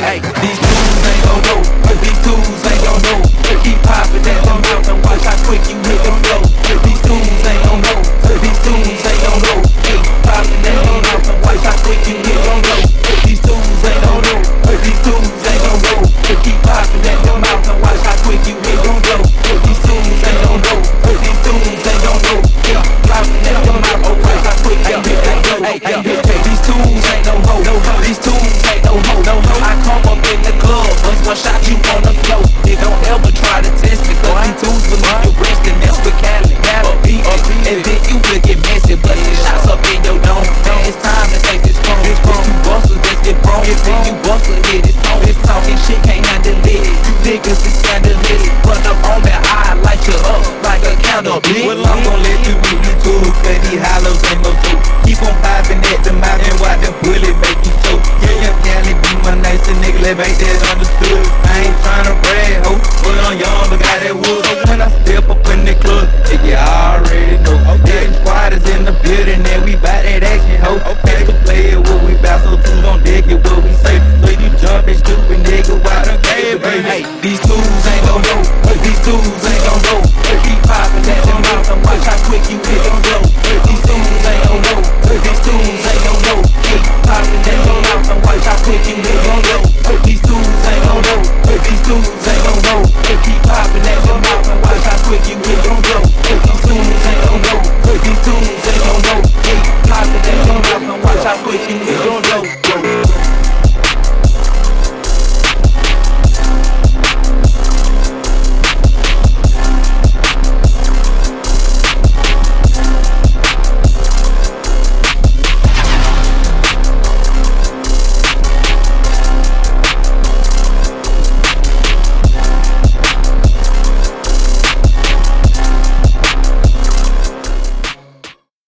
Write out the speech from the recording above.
Hey, these dudes ain't gon' know. These dudes ain't gon' know. Keep popping at the mouth and watch how quick you hit the flow. These dudes ain't gon' know. These dudes ain't gon' know. Keep popping at the mouth and watch how quick you hit the flow. These dudes ain't gon' know. These dudes ain't gon' know. Keep popping at the mouth and watch how quick you hit the flow. These dudes ain't gon' know. These dudes ain't gon' know. Keep popping at the mouth and watch how quick you hit the flow. These dudes ain't no hoe. These dudes ain't no hoe. I come up in the club, bust one shot, you on the floor. They don't ever try to test me, cause these dudes believe you rest and mess with Cali, and then you will get messy, bustin' shots up in your dome. Man, it's time to take this phone. If you busters, let's get wrong. If you buster, hit it home. This talking shit can't handle it. You niggas is scandalous. Run up on me, I light you up like a candle, bitch. Well, I'm gon' let you do you too, cause these hollows ain't no joke. Keep on popping at the mouth and watch the bullet make you choke. Yeah, Cali be my nice nigga, let make that understood. I ain't tryna brag, ho, but I'm young, but got that wood. So when I step up in the club, you already know. Okay, squad is in the building and we bout that action, ho. Okay, to play it what we bout, so two gon' dig it what we say. So you jumpin' stupid nigga, why the game, baby? Hey, these dudes ain't gon' know. These dudes ain't gon' know. Keep popping at the mouth and watch how quick you hit the flow. These dudes ain't gon' know. These dudes ain't gon' know. Keep popping at the mouth and watch how quick you hit the flow. These dudes ain't gon' know. These dudes ain't gon' know. Keep popping at the mouth and watch how quick you hit the flow. These dudes ain't gon' know. These dudes ain't gon' know. Keep popping at the mouth and watch how quick you hit the flow.